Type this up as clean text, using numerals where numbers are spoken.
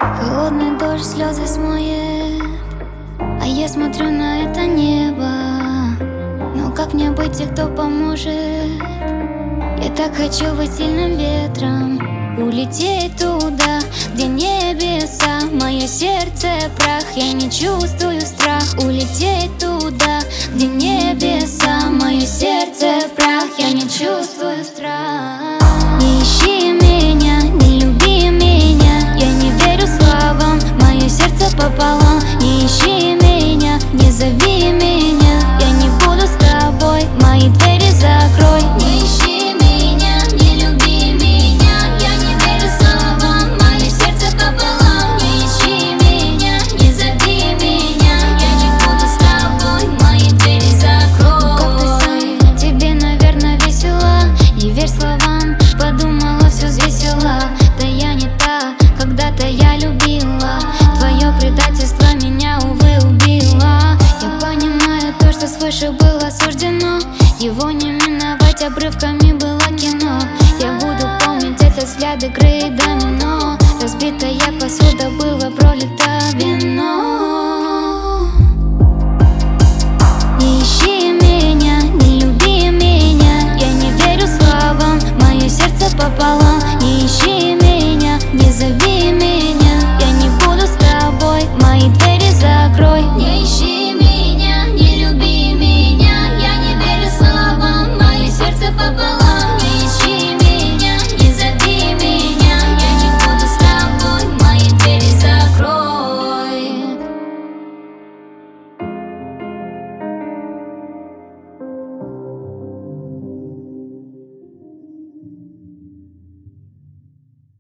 Холодный дождь слезы смоет, а я смотрю на это небо. Но как мне быть, и кто поможет? Я так хочу быть сильным ветром, улететь туда, где небеса. Мое сердце прах, я не чувствую страх. Улететь туда, где небеса. Мое сердце прах, я не чувствую страх. Не ищи меня, не люби меня, я не верю словам, мое сердце пополам. Не ищи меня, не зови меня, я не буду с тобой, мои двери закрой. Не ищи меня, не люби меня, я не верю словам, мое сердце пополам. Не ищи меня, не зови меня, я не буду с тобой, мои двери закрой. Как ты сам, тебе, наверное, весело, не верь словам, подумала, все взвесила. Да я не та, когда-то я любила, твое предательство меня, увы, убило. Я понимаю то, что свыше было суждено, его не миновать, обрывками было кино. Я буду помнить это, взгляд игры и домино.